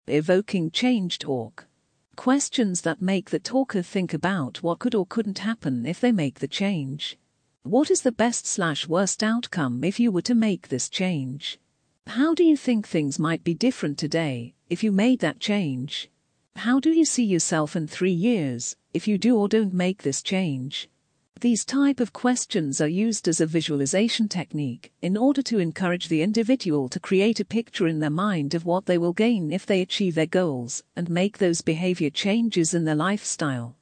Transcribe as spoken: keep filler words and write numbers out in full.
Evoking change talk. Questions that make the talker think about what could or couldn't happen if they make the change. What is the best slash worst outcome if you were to make this change? How do you think things might be different today if you made that change? How do you see yourself in three years if you do or don't make this change? These type of questions are used as a visualization technique in order to encourage the individual to create a picture in their mind of what they will gain if they achieve their goals and make those behavior changes in their lifestyle.